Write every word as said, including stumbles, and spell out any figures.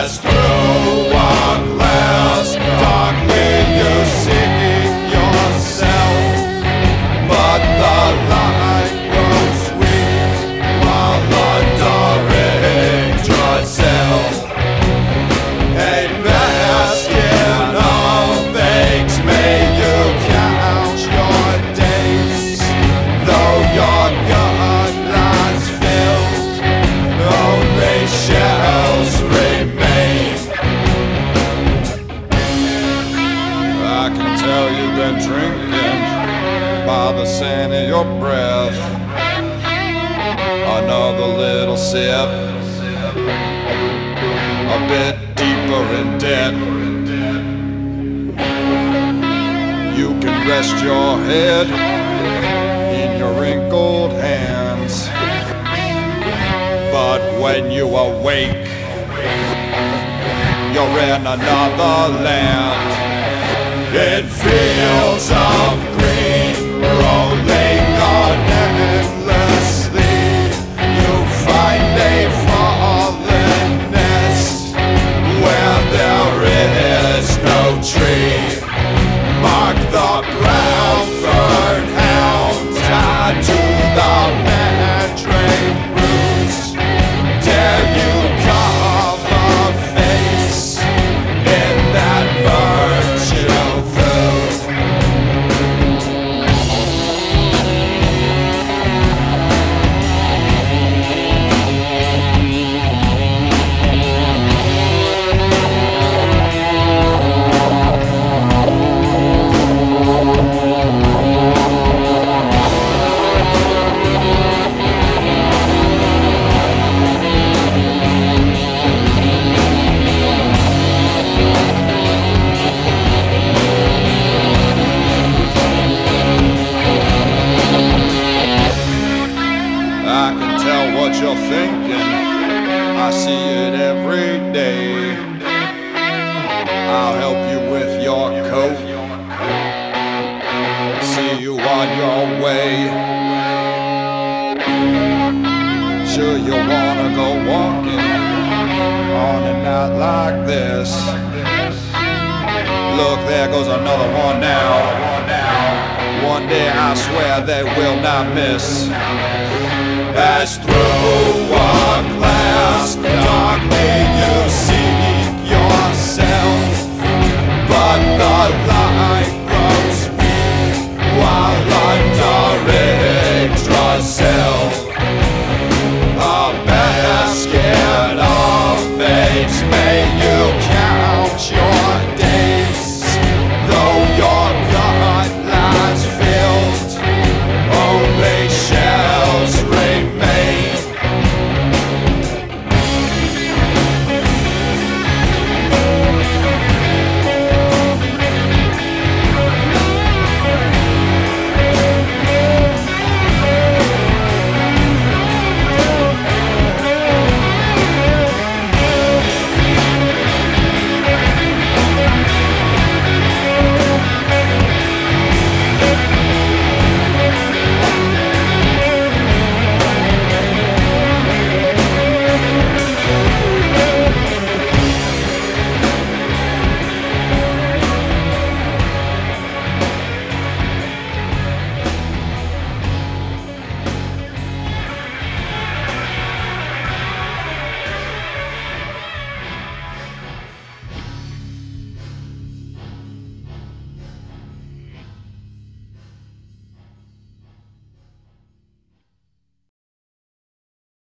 As through a glass, darkly you see yourself, but the light grows weak while adoring yourself. A basket of eggs, may you count your days, though your gut lies filled, only shells remain. I can tell you've been drinking by the scent of your breath. Another little sip, a bit deeper in debt. You can rest your head in your wrinkled hands, but when you awake, you're in another land. In fields of green, rolling on endlessly, you find a fallen nest where there is no tree. Mark the brown furred hound tied to the mandrake roots. Dare you carve a face in that virtue food? I can tell what you're thinking, I see it every day. I'll help you with your coat, see you on your way. Sure you wanna go walking on a night like this. Look, there goes another one now. One day I swear they will not miss. As through a